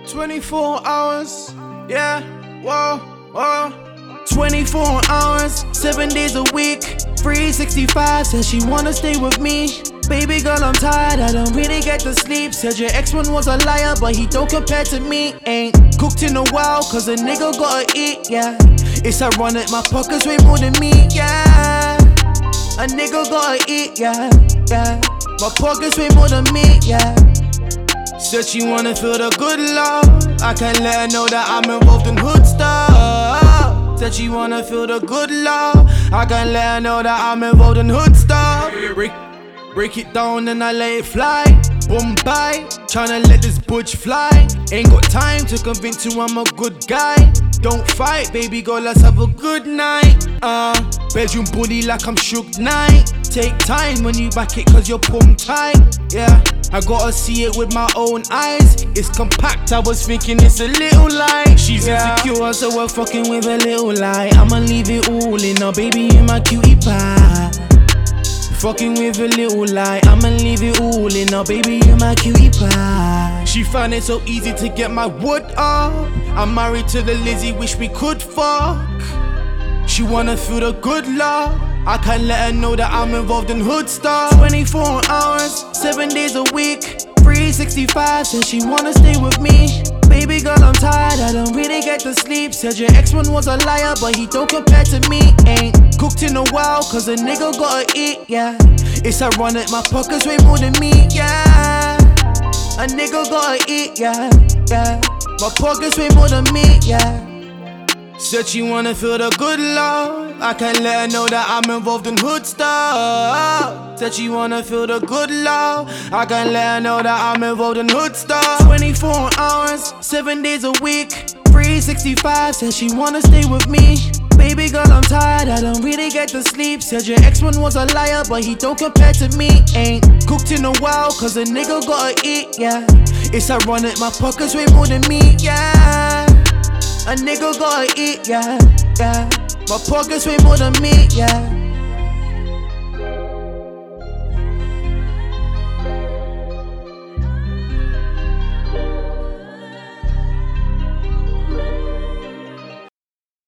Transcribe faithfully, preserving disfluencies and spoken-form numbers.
twenty-four hours, yeah, whoa, whoa. twenty-four hours, seven days a week, three sixty-five, says she wanna stay with me. Baby girl, I'm tired, I don't really get to sleep. Said your ex-one was a liar, but he don't compare to me. Ain't cooked in a while, cause a nigga gotta eat, yeah. It's ironic, my pockets way more than me, yeah. A nigga gotta eat, yeah, yeah. My pockets way more than me, yeah. Said she wanna feel the good love, I can't let her know that I'm involved in hood stuff. Said she wanna feel the good love, I can't let her know that I'm involved in hood stuff. Break, break it down and I let it fly. Boom, bye, tryna let this butch fly. Ain't got time to convince you I'm a good guy. Don't fight, baby girl, let's have a good night. Uh, bedroom booty like I'm Shook Knight. Take time when you back it cause you're pum tight. Yeah, I gotta see it with my own eyes. It's compact, I was thinking it's a little lie. She's yeah. insecure, so we're fucking with a little lie. I'ma leave it all in her, baby, in my cutie pie. Fucking with a little lie, I'ma leave it all in her, baby, in my cutie pie. She found it so easy to get my wood up. I'm married to the Lizzie, wish we could fuck. She wanna feel the good love, I can't let her know that I'm involved in hood stuff. twenty-four hours, seven days a week, three sixty-five, says she wanna stay with me. Baby girl, I'm tired, I don't really get to sleep. Said your ex-one was a liar, but he don't compare to me. Ain't cooked in a while, cause a nigga gotta eat, yeah. It's ironic, my pockets way more than me, yeah. A nigga gotta eat, yeah, yeah. My pockets way more than me, yeah. Said she wanna feel the good love, I can't let her know that I'm involved in hood stuff. Said she wanna feel the good love, I can't let her know that I'm involved in hood stuff. twenty-four hours, seven days a week, three sixty-five, says she wanna stay with me. Baby girl, I'm tired, I don't really get to sleep. Said your ex-one was a liar, but he don't compare to me. Ain't cooked in a while, cause a nigga gotta eat, yeah. It's ironic, my pockets way more than me, yeah. A nigga gotta eat, yeah, yeah. My pockets way more than me, yeah.